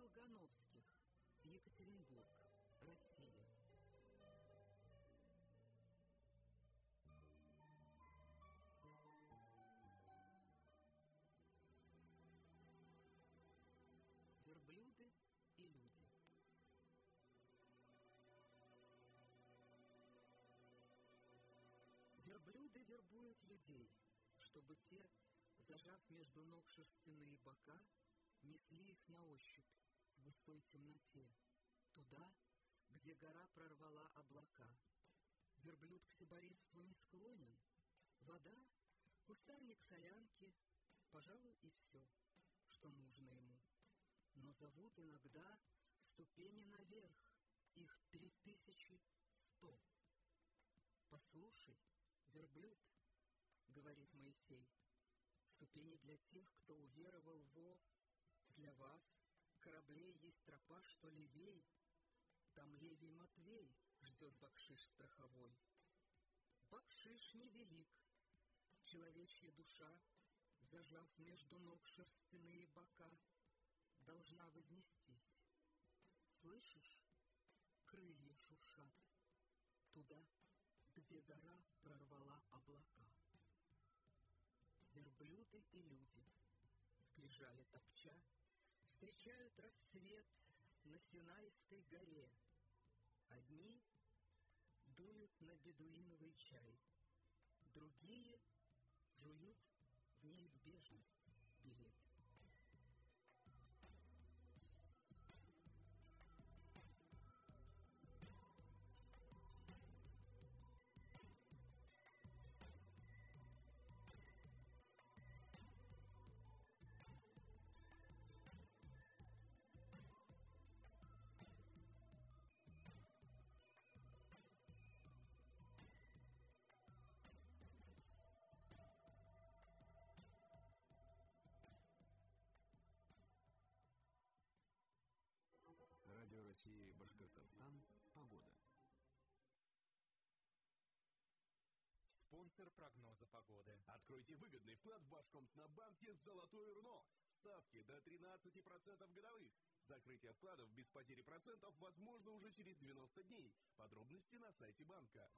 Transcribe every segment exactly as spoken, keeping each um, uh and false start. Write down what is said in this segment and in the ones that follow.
Долгановских, Екатеринбург, Россия. Верблюды и люди. Верблюды вербуют людей, чтобы те, зажав между ног шерстяные бока, несли их на ощупь в густой темноте, туда, где гора прорвала облака. Верблюд к сиборитству не склонен. Вода, кустарник солянки, пожалуй, и все, что нужно ему. Но зовут иногда ступени наверх, их три тысячи сто. «Послушай, верблюд, — говорит Моисей, — ступени для тех, кто уверовал во... Для вас, кораблей, есть тропа, что левей. Там Левий Матвей ждет бакшиш страховой. Бакшиш невелик. Человечья душа, зажав между ног шерстяные бока, должна вознестись. Слышишь? Крылья шуршат туда, где гора прорвала облака. Верблюды и люди, скрижали топча, встречают рассвет на Синайской горе. Одни дуют на бедуиновый чай, другие жуют в неизбежность билет. Радио России Башкортостан. Погода. Спонсор прогноза погоды. Откройте выгодный вклад в Башкомснабанке «Золотое руно». Ставки до тринадцати процентов годовых. Закрытие вкладов без потери процентов возможно уже через девяносто дней. Подробности на сайте банка.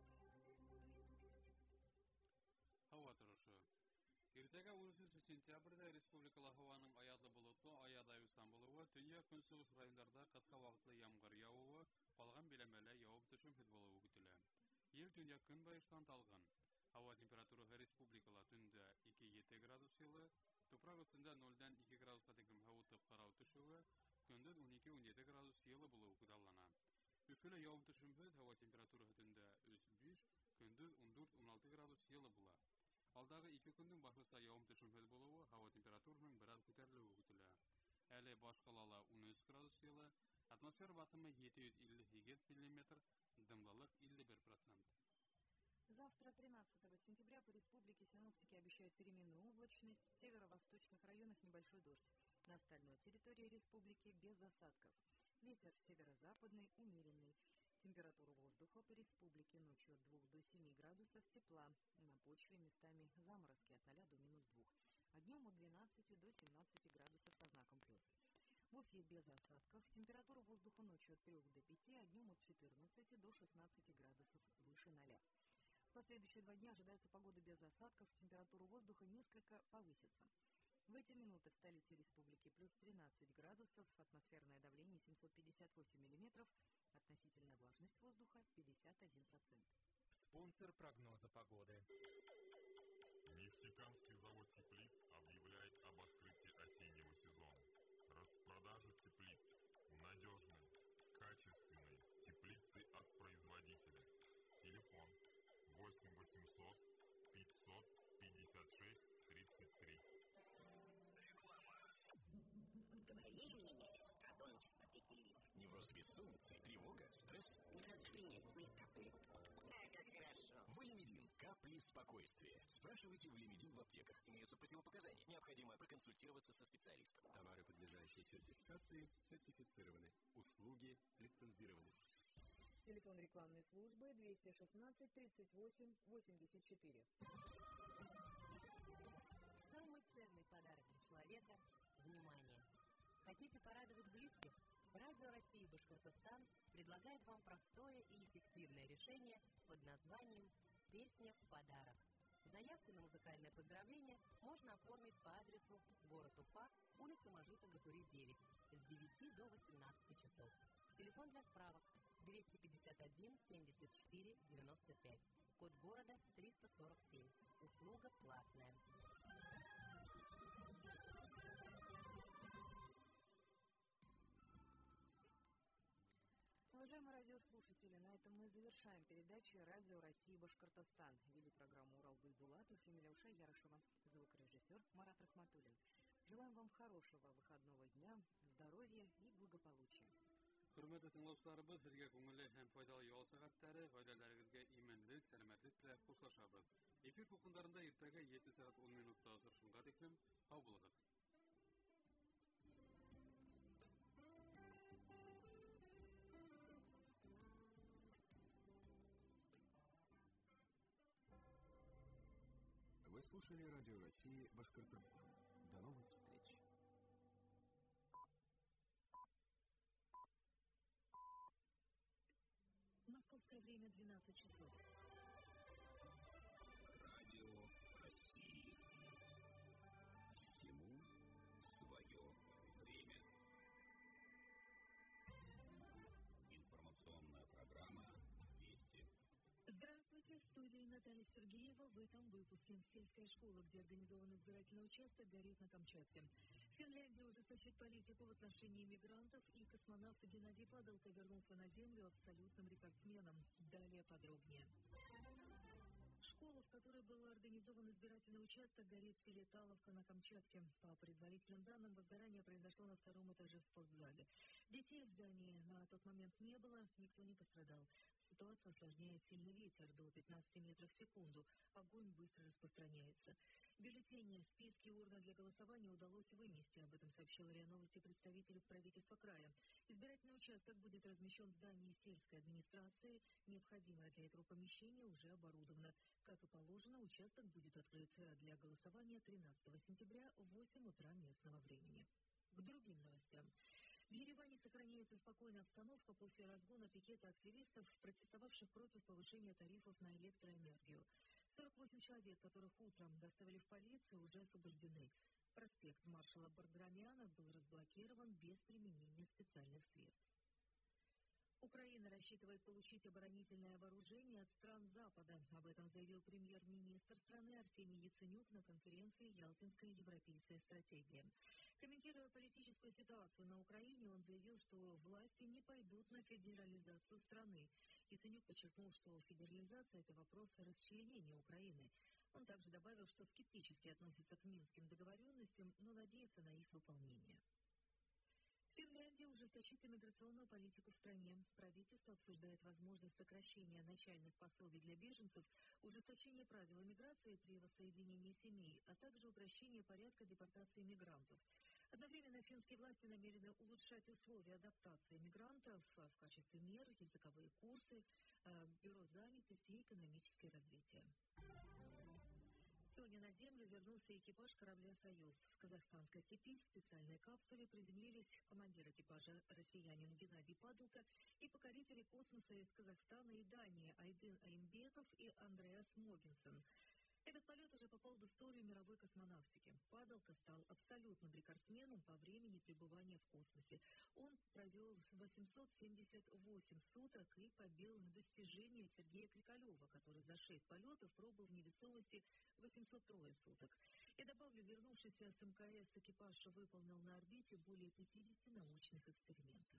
Hava turuşu. Ertəgə on üçüncü sentyabrda Respublikala havanın ayadlı bulutlu, ayada yusan buluvu, tünyə künsuğuş rayonlarda qatqa vaxtlı yağmur yağuvu, qalğan biləmələ yağıb düşümfid buluvu gütülü. Ел tünyə gün bayışdan dalğın. Hava temperaturu Respublikala tündə iki yedi gradus yılı, toprak üstündə noldan iki gradusqa tekim havutub qarau düşüvü, gündüz on iki on yedi gradus yılı buluvu güdallana. Üfülü yağıb düşümfid hava temperaturu tündə üç beş, gündüz on dört on altı gradus yılı bula. Алдағы екі күннің башыса яғым төшімфел болуы, хава температурының біраз көтерілуі күтілі. Әлі баш қалала он үч градус елі, атмосфера басымы жеті жүз елу сегіз миллиметр, дымлылық елу бір процент. Завтра, тринадцатого сентября, по республике синоптики обещают переменную облачность, в северо-восточных районах небольшой дождь. На остальной территории республики без осадков. Ветер северо-западный, умеренный. Температура воздуха по республике ночью от двух до семи градусов тепла. На почве местами заморозки от ноля до минус двух. А днем от двенадцати до семнадцати градусов со знаком плюс. В Уфе без осадков. Температура воздуха ночью от трех до пяти, а днем от четырнадцати до шестнадцати градусов выше ноля. В последующие два дня ожидается погода без осадков. Температура воздуха несколько повысится. В эти минуты в столице республики плюс тринадцать градусов, атмосферное давление семьсот пятьдесят восемь миллиметров, относительная влажность воздуха пятьдесят один процент. Спонсор прогноза погоды. Нефтекамский завод теплиц объявляет об открытии осеннего сезона. Распродажа теплиц. Надежные, качественные теплицы от производителя. Телефон восемь восемьсот пятьсот пятьдесят шесть тридцать три. Говорили мне месяц про то, смотреть телевизор. Невроз бессонницы, тревога, стресс. Не надо принять мне капли. Это хорошо. Валимедин. Капли спокойствия. Спрашивайте Валимедин в аптеках. Имеются противопоказания. Необходимо проконсультироваться со специалистом. Товары, подлежащие сертификации, сертифицированы. Услуги лицензированы. Телефон рекламной службы двести шестнадцать тридцать восемь восемьдесят четыре. Самый ценный подарок для человека – внимание. Хотите порадовать близких? Радио России Башкортостан предлагает вам простое и эффективное решение под названием «Песня в подарок». Заявку на музыкальное поздравление можно оформить по адресу город Уфа, улица Мажита Гатури, девять, с девяти до восемнадцати часов. Телефон для справок двести пятьдесят один семьдесят четыре девяносто пять. Код города триста сорок семь. Услуга платная. Уважаемые радиослушатели, на этом мы завершаем передачу «Радио России Башкортостан». Вели программу Урал Гульбулатов и Миляуша Ярышева, звукорежиссер Марат Рахматуллин. Желаем вам хорошего выходного дня, здоровья и благополучия. Hürmetli tыңлаучыларыбыз, һәргә күңелле һәм файдалы ял сәгатьләре, гаиләләрегезгә иманлык, сәламәтлек теләп хушлашабыз. Эфир токымнарында иртәгә җиде сәгать ун минутта очрашырга тиклем сау булыгыз. Вы слушали Радио России Башкортостан. До новых встреч. Московское время двенадцать часов. Радио России. Всему свое время. Информационная программа «Вести». Здравствуйте, в студии Наталья Сергеева. В этом выпуске сельская школа, где организован избирательный участок, горит на Камчатке. Финляндия ужесточит политику в отношении мигрантов, и космонавт Геннадий Падалко вернулся на Землю абсолютным рекордсменом. Далее подробнее. Школа, в которой был организован избирательный участок, горит в селе Таловка на Камчатке. По предварительным данным, возгорание произошло на втором этаже в спортзале. Детей в здании на тот момент не было, никто не пострадал. Ситуацию осложняет сильный ветер до пятнадцати метров в секунду. Огонь быстро распространяется. Бюллетени, списки и урны для голосования удалось вынести. Об этом сообщил РИА Новости представитель правительства края. Избирательный участок будет размещен в здании сельской администрации. Необходимое для этого помещение уже оборудовано. Как и положено, участок будет открыт для голосования тринадцатого сентября в восемь утра местного времени. К другим новостям. В Ереване сохраняется спокойная обстановка после разгона пикета активистов, протестовавших против повышения тарифов на электроэнергию. сорок восемь человек, которых утром доставили в полицию, уже освобождены. Проспект маршала Баграмяна был разблокирован без применения специальных средств. Украина рассчитывает получить оборонительное вооружение от стран Запада. Об этом заявил премьер-министр страны Арсений Яценюк на конференции «Ялтинская европейская стратегия». Комментируя политическую ситуацию на Украине, он заявил, что власти не пойдут на федерализацию страны. Яценюк подчеркнул, что федерализация – это вопрос расчленения Украины. Он также добавил, что скептически относится к минским договоренностям, но надеется на их выполнение. Финляндия ужесточит иммиграционную политику в стране. Правительство обсуждает возможность сокращения начальных пособий для беженцев, ужесточение правил иммиграции при воссоединении семей, а также упрощение порядка депортации мигрантов. Одновременно финские власти намерены улучшать условия адаптации мигрантов в качестве мер, языковые курсы, бюро занятости и экономическое развитие. Сегодня на Землю вернулся экипаж корабля «Союз». В казахстанской степи в специальной капсуле приземлились командир экипажа россиянин Геннадий Падалко и покорители космоса из Казахстана и Дании Айдын Аймбеков и Андреас Могенсен. Этот полет уже попал в историю мировой космонавтики. Падалко стал абсолютным рекордсменом по времени пребывания в космосе. Он провел восемьсот семьдесят восемь суток и побил достижение Сергея Крикалева, который за шесть полетов пробыл в невесомости восемьсот три суток. Я добавлю, вернувшийся с МКС экипаж выполнил на орбите более пятидесяти научных экспериментов.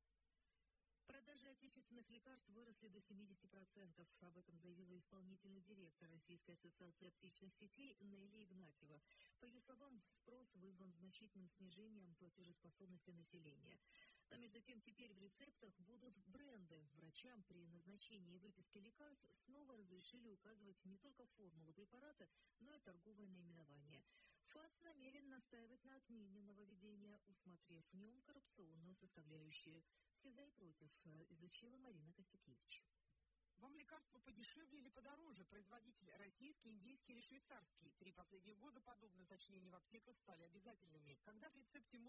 Продажи отечественных лекарств выросли до семидесяти процентов. Об этом заявила исполнительный директор Российской ассоциации аптечных сетей Нелли Игнатьева. По ее словам, спрос вызван значительным снижением платежеспособности населения. Но между тем теперь в рецептах будут бренды. Врачам при назначении и выписке лекарств снова разрешили указывать не только формулу препарата, но и торговое наименование. ФАС намерен настаивать на отмене нововведения, усмотрев в нем коррупционную составляющую. Все за и против изучила Марина Костюкевич. Вам лекарства подешевле или подороже? Производитель российский, индийский или швейцарский? Три последних года подобные уточнения в аптеках стали обязательными. Когда в рецепте мудреные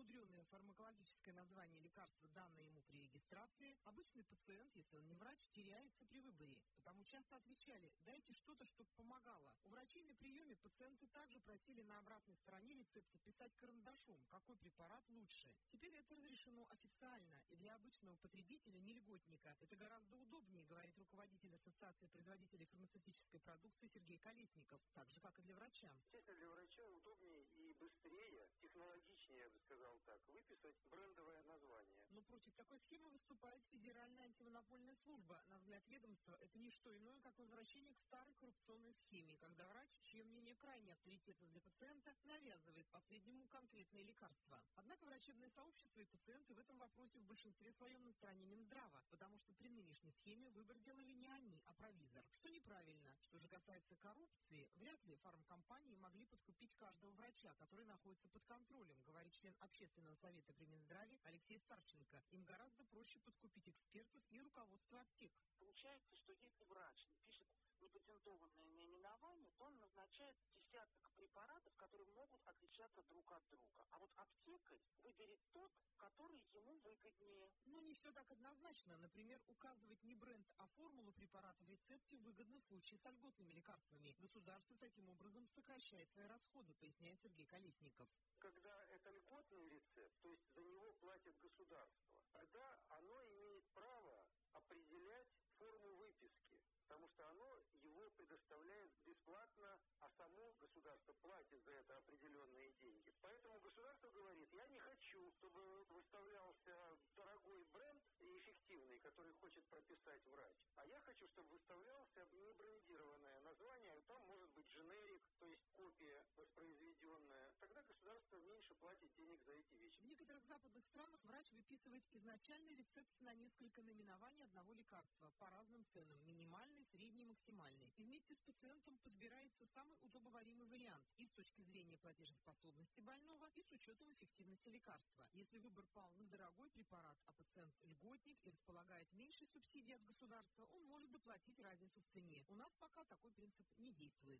по-прежнему фармакологическое название лекарства, данное ему при регистрации, обычный пациент, если он не врач, теряется при выборе. Потому часто отвечали: дайте что-то, чтобы помогало. У врачей на приеме пациенты также просили на обратной стороне рецепта писать карандашом, какой препарат лучше. Теперь это разрешено официально, и для обычного потребителя, не льготника, это гораздо удобнее, говорит руководитель Ассоциации производителей фармацевтической продукции Сергей Колесников, так же, как и для врача. Естественно, для врача удобнее и быстрее, технологичнее, я бы сказал так, выписать брендовое название. Но против такой схемы выступает Федеральная антимонопольная служба. На взгляд ведомства, это не что иное, как возвращение к старой коррупционной схеме, когда врач, чье мнение крайне авторитетно для пациента, навязывает последнему конкретные лекарства. Однако врачебное сообщество и пациенты в этом вопросе в большинстве своем на стороне Минздрава, потому что при нынешней схеме выбор делали не они, а провизор. Что неправильно. Что же касается коррупции, вряд ли фармкомпании могли подкупить каждого врача, который находится под контролем, говорит член Общественного совета при Минздраве Алексей Старченко. Им гораздо проще подкупить экспертов и руководство аптек. Получается, что если врач пишет непатентованное наименование, то он назначает десяток препаратов, которые могут отличаться друг от друга. А вот аптекарь выберет тот, который ему выгоднее. Но не все так однозначно. Например, указывать не бренд, а формулу препарата в рецепте выгодно в случае с льготными лекарствами. Государство таким образом сокращает свои расходы, поясняет Сергей Колесников. Когда это льготный рецепт, то есть за него платит государство, тогда оно имеет право определять форму выписки, потому что оно его предоставляет бесплатно, а само государство платит за это определенные деньги. Поэтому государство говорит: я не хочу, чтобы выставлялся дорогой бренд и эффективный, который хочет прописать врач, а я хочу, чтобы выставлялся небрендированное название, там может быть дженерик, то есть копия воспроизведенная. Тогда государство меньше платит денег за эти вещи. В некоторых западных странах врач выписывает изначальный рецепт на несколько наименований одного лекарства по разным ценам – минимальный, средний, максимальный. И вместе с пациентом подбирается самый удобоваримый вариант и с точки зрения платежеспособности больного, и с учетом эффективности лекарства. Если выбор пал на дорогой препарат, а пациент льготник и располагает меньшей субсидией от государства, он может доплатить разницу в цене. У нас пока такой принцип не действует.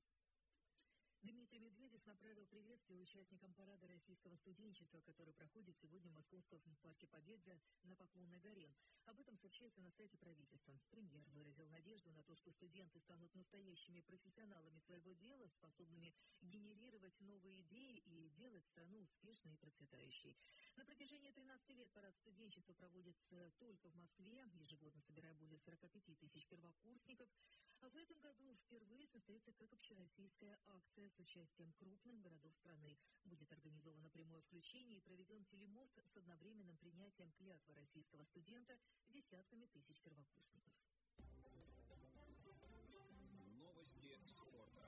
Дмитрий Медведев направил приветствие участникам парада российского студенчества, который проходит сегодня в Московском парке Победы на Поклонной горе. Об этом сообщается на сайте правительства. Премьер выразил надежду на то, что студенты станут настоящими профессионалами своего дела, способными генерировать новые идеи и делать страну успешной и процветающей. На протяжении тринадцати лет парад студенчества проводится только в Москве, ежегодно собирая более сорока пяти тысяч первокурсников. А в этом году впервые состоится как общероссийская акция с участием крупных городов страны. Будет организовано прямое включение и проведен телемост с одновременным принятием клятвы российского студента десятками тысяч первокурсников. Новости спорта.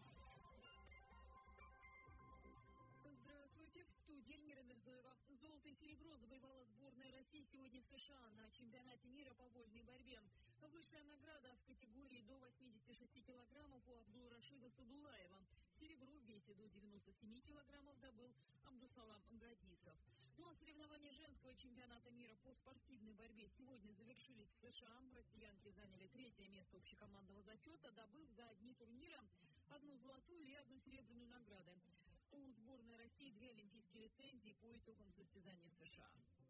Здравствуйте, в студии Эльмира Мирзоева. Золото и серебро завоевала сборная России сегодня в США на чемпионате мира по вольной борьбе. Высшая награда в категории до восьмидесяти шести килограммов у Абдул-Рашида Садулаева. Серебро в весе до девяноста семи килограммов добыл Абдусалам Гадисов. Ну а соревнования женского чемпионата мира по спортивной борьбе сегодня завершились в США. Россиянки заняли третье место общекомандного зачета, добыв за одни турнира одну золотую и одну серебряную награды. У сборной России две олимпийские лицензии по итогам состязаний в США.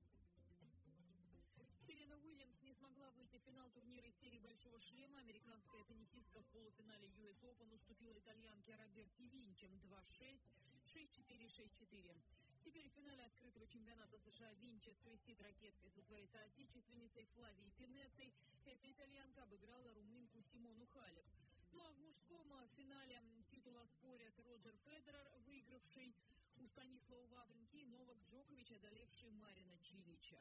Серена Уильямс не смогла выйти в финал турнира из серии «Большого шлема». Американская теннисистка в полуфинале ю эс Open уступила итальянке Роберти Винчи два шесть, шесть четыре, шесть четыре. Теперь в финале открытого чемпионата США Винчи скрестит ракеткой со своей соотечественницей Флавией Пинеттой. Эта итальянка обыграла румынку Симону Халеп. Ну а в мужском финале титула спорят Роджер Федерер, выигравший у Станислава Вавринки, и Новак Джокович, одолевший Марина Чилича.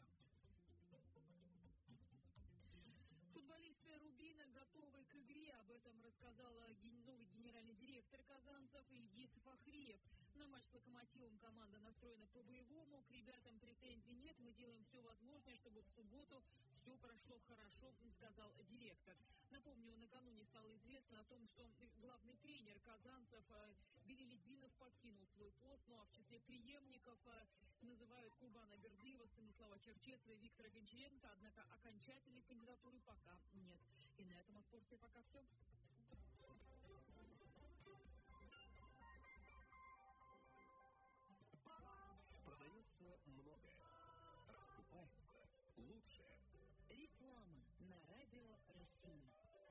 Футболисты Рубина готовы к игре. Об этом рассказал новый генеральный директор казанцев Ильгиз Фахриев. На матч с «Локомотивом» команда настроена по-боевому. К ребятам претензий нет. Мы делаем все возможное, чтобы в субботу все прошло хорошо, сказал директор. Напомню, накануне стало известно о том, что главный тренер казанцев Белелединов покинул свой пост. Ну а в числе преемников называют Курбана Бердыева, Станислава Черчесова и Виктора Гончаренко. Однако окончательной кандидатуры пока нет. И на этом о спорте пока все. Продается многое,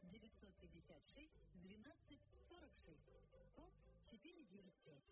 девятьсот пятьдесят шесть двенадцать сорок шесть. Код четыре девять пять.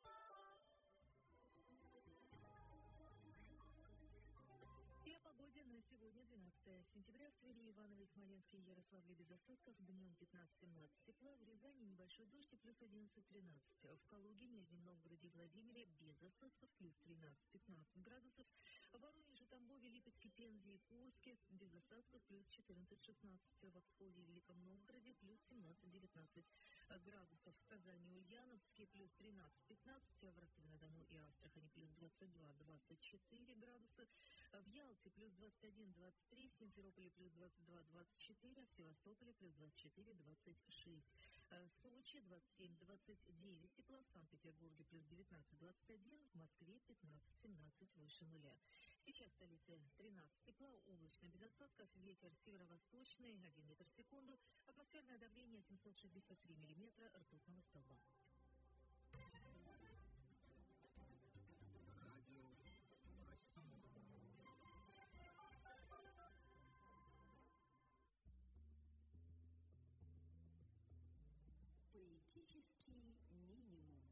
И о погоде на сегодня, двенадцатое сентября. В Твери, Иваново, Смоленске и Ярославле без осадков. Днем пятнадцать-семнадцать тепла. В Рязани небольшой дождь и плюс одиннадцать-тринадцать. В Калуге, Нижнем Новгороде и Владимире без осадков плюс тринадцать-пятнадцать градусов. В Воронеже, Тамбове, Липецке, Пензе и Курске без осадков плюс четырнадцать-шестнадцать. В Обскове и Великом Новгороде плюс семнадцать-девятнадцать градусов. В Казани, Ульяновске плюс тринадцать-пятнадцать. В Ростове-на-Дону и Астрахани плюс двадцать два-двадцать четыре градуса. В Ялте плюс двадцать один-двадцать три, в Симферополе плюс двадцать два-двадцать четыре, а в Севастополе плюс двадцать четыре-двадцать шесть. В Сочи двадцать семь-двадцать девять тепла, в Санкт-Петербурге плюс девятнадцать-двадцать один, в Москве пятнадцать-семнадцать выше нуля. Сейчас в столице тринадцать тепла, облачно без осадков, ветер северо-восточный один метр в секунду, атмосферное давление семьсот шестьдесят три миллиметра ртутного столба. Поэтический минимум.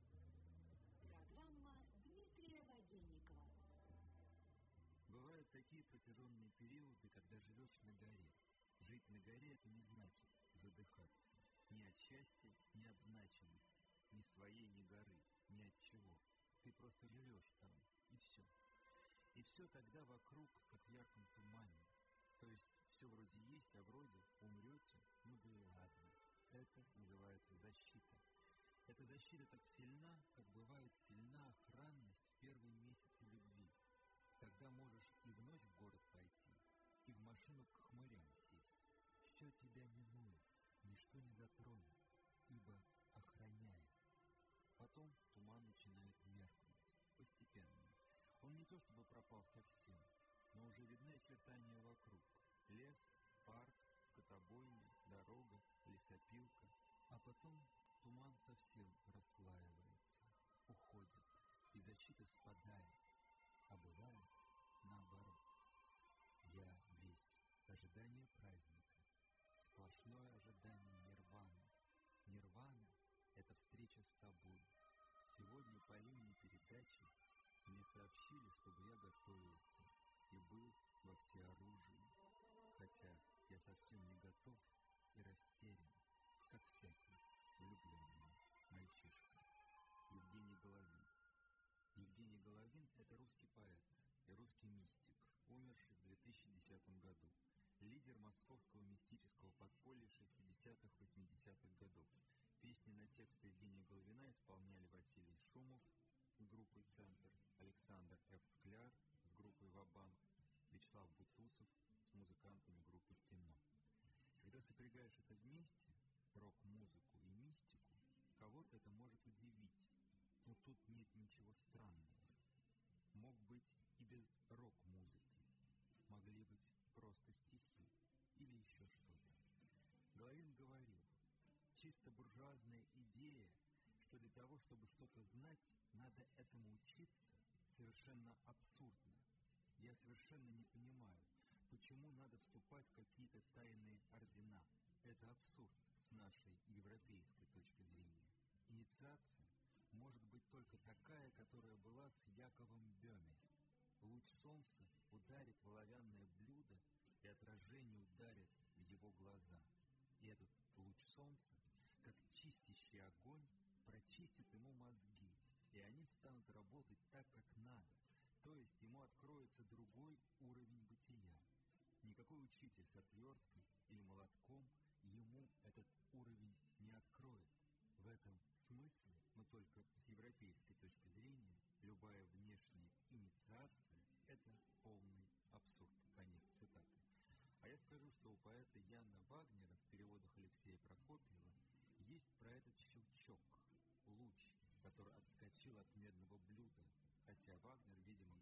Программа Дмитрия Воденникова. Бывают такие протяженные периоды, когда живешь на горе. Жить на горе — это не значит задыхаться. Ни от счастья, ни от значимости. Ни своей, ни горы, ни от чего. Ты просто живешь там, и все. И все тогда вокруг, как в ярком тумане. То есть все вроде есть, а вроде умрете, ну да и ладно. Это называется защита. Эта защита так сильна, как бывает сильна охранность в первые месяцы любви. Тогда можешь и в ночь в город пойти, и в машину к хмырям сесть. Все тебя минует, ничто не затронет, ибо охраняет. Потом туман начинает меркнуть, постепенно. Он не то чтобы пропал совсем, но уже видны очертания вокруг. Лес, парк, скотобойня, дорога, лесопилка. А потом туман совсем расслаивается, уходит, и защита спадает. А бывает наоборот. Я весь ожидание праздника, сплошное ожидание нирваны. Нирвана — это встреча с тобой. Сегодня по линии передачи мне сообщили, чтобы я готовился и был во всеоружии. Хотя я совсем не готов и растерян, как всякий влюбленный мальчишка. Евгений Головин. Евгений Головин — это русский поэт и русский мистик, умерший в две тысячи десятом году. Лидер московского мистического подполья шестидесятых-восьмидесятых годов. Песни на тексты Евгения Головина исполняли Василий Шумов с группой «Центр», Александр Ф. Скляр с группой «Ва-банк», Вячеслав Бутусов с музыкантами группы «Кино». Когда сопрягаешь это вместе, рок-музыку и мистику, кого-то это может удивить, но тут нет ничего странного. Мог быть и без рок-музыки, могли быть просто стихи или еще что-то. Головин говорил, чисто буржуазная идея, что для того, чтобы что-то знать, надо этому учиться, совершенно абсурдно. Я совершенно не понимаю, почему надо вступать в какие-то тайные ордена. Это абсурд с нашей европейской точки зрения. Инициация может быть только такая, которая была с Яковом Бёме. Луч солнца ударит в оловянное блюдо, и отражение ударит в его глаза. И этот луч солнца, как чистящий огонь, прочистит ему мозги, и они станут работать так, как надо. То есть ему откроется другой уровень бытия. Никакой учитель с отверткой или молотком ему этот уровень не откроет. В этом смысле, но только с европейской точки зрения, любая внешняя инициация – это полный абсурд. Конец цитаты. А я скажу, что у поэта Яна Вагнера в переводах Алексея Прокопьева есть про этот щелчок, луч, который отскочил от медного блюда, хотя Вагнер, видимо,